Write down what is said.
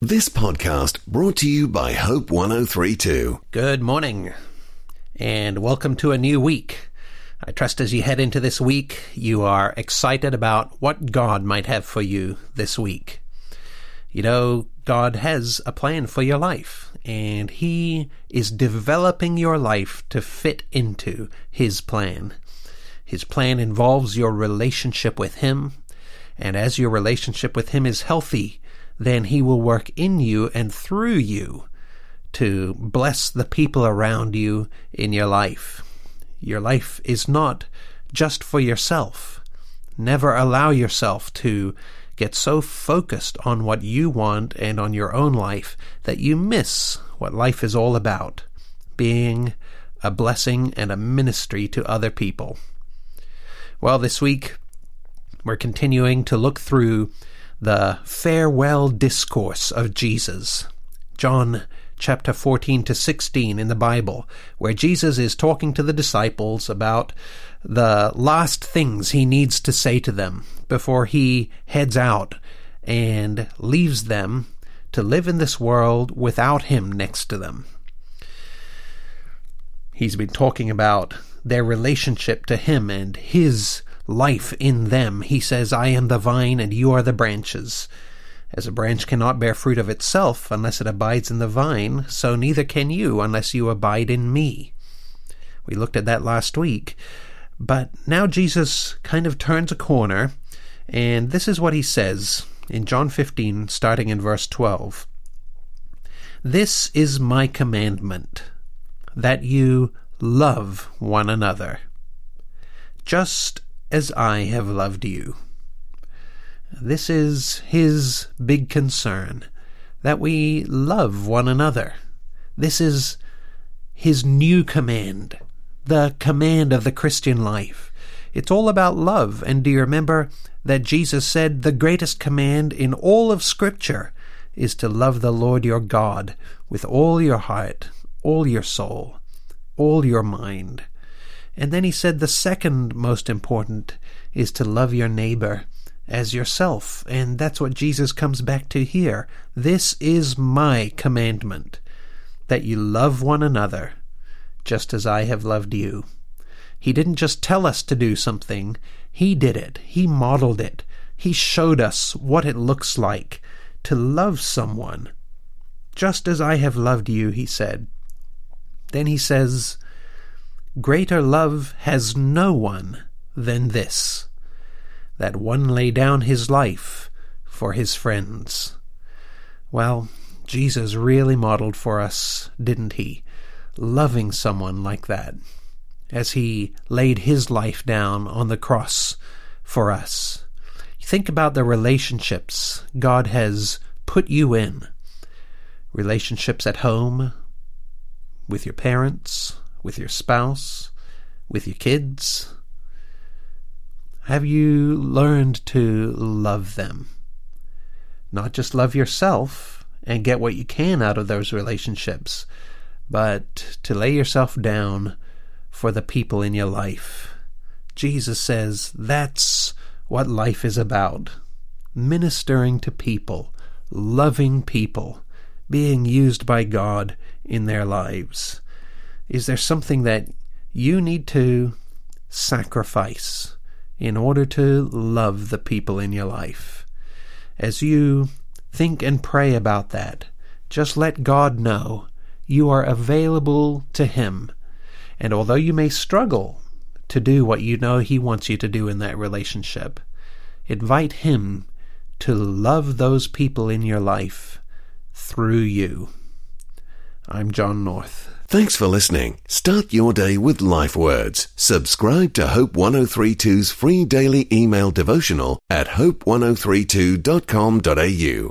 This podcast brought to you by Hope 1032. Good morning, and welcome to a new week. I trust as you head into this week, you are excited about what God might have for you this week. You know, God has a plan for your life, and He is developing your life to fit into His plan. His plan involves your relationship with Him, and as your relationship with Him is healthy, then He will work in you and through you to bless the people around you in your life. Your life is not just for yourself. Never allow yourself to get so focused on what you want and on your own life that you miss what life is all about, being a blessing and a ministry to other people. Well, this week we're continuing to look through the farewell discourse of Jesus, John chapter 14 to 16 in the Bible, where Jesus is talking to the disciples about the last things He needs to say to them before He heads out and leaves them to live in this world without Him next to them. He's been talking about their relationship to Him and His life in them. He says, I am the vine and you are the branches. As a branch cannot bear fruit of itself unless it abides in the vine, so neither can you unless you abide in me. We looked at that last week, but now Jesus kind of turns a corner, and this is what He says in John 15, starting in verse 12. This is my commandment, that you love one another, just as I have loved you. This is His big concern, that we love one another. This is His new command, the command of the Christian life. It's all about love. And do you remember that Jesus said the greatest command in all of Scripture is to love the Lord your God with all your heart, all your soul, all your mind. And then He said the second most important is to love your neighbor as yourself. And that's what Jesus comes back to here. This is my commandment, that you love one another just as I have loved you. He didn't just tell us to do something. He did it. He modeled it. He showed us what it looks like to love someone. Just as I have loved you, He said. Then He says, greater love has no one than this, that one lay down his life for his friends. Well, Jesus really modeled for us, didn't He? Loving someone like that, as He laid His life down on the cross for us. Think about the relationships God has put you in. Relationships at home, with your parents, with your spouse, with your kids. Have you learned to love them? Not just love yourself and get what you can out of those relationships, but to lay yourself down for the people in your life. Jesus says that's what life is about. Ministering to people, loving people, being used by God in their lives. Is there something that you need to sacrifice in order to love the people in your life? As you think and pray about that, just let God know you are available to Him. And although you may struggle to do what you know He wants you to do in that relationship, invite Him to love those people in your life through you. I'm John North. Thanks for listening. Start your day with Life Words. Subscribe to Hope 1032's free daily email devotional at hope1032.com.au.